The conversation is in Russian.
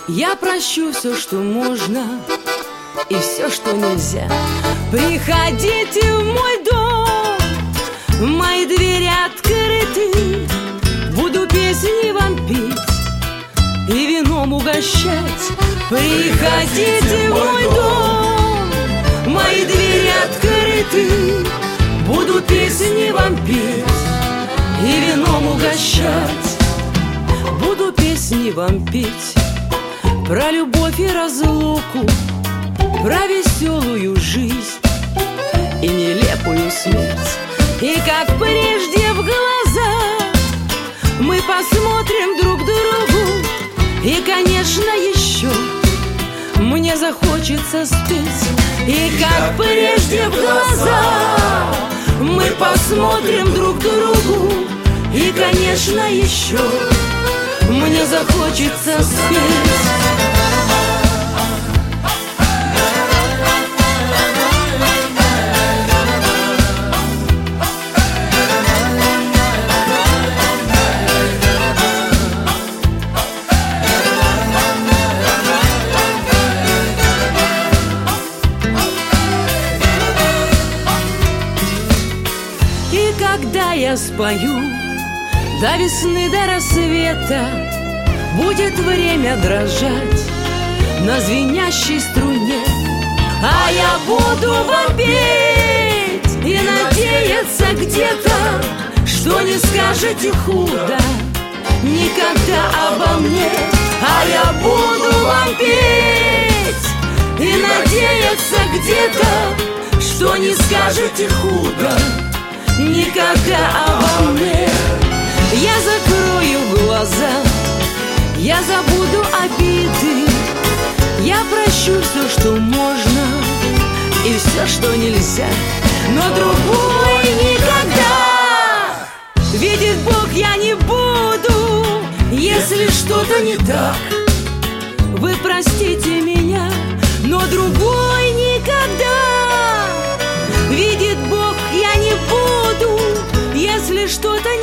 Я прощу все, что можно, и все, что нельзя. Приходите в мой дом, мои двери открыты. Буду песни вам петь и вином угощать. Приходите в мой дом, мои двери открыты. Буду песни вам петь и вином угощать. Буду песни вам петь про любовь и разлуку, про веселую жизнь и нелепую смерть. И как прежде в глаза мы посмотрим друг другу. И, конечно, еще мне захочется спеть. И как прежде в глаза мы посмотрим друг другу. И, конечно, еще мне захочется спеть. И когда я спою до весны, до рассвета, будет время дрожать на звенящей струне. А я буду вам петь и надеяться где-то, что не скажете худо никогда обо мне. А я буду вам петь и надеяться где-то, что не скажете худо никогда обо мне. Я закрою глаза, я забуду обиды, я прощу все, что можно, и все, что нельзя. Но другой никогда видеть Бог я не буду. Если что-то не так, вы простите меня, но другой никогда видеть Бог я не буду. Если что-то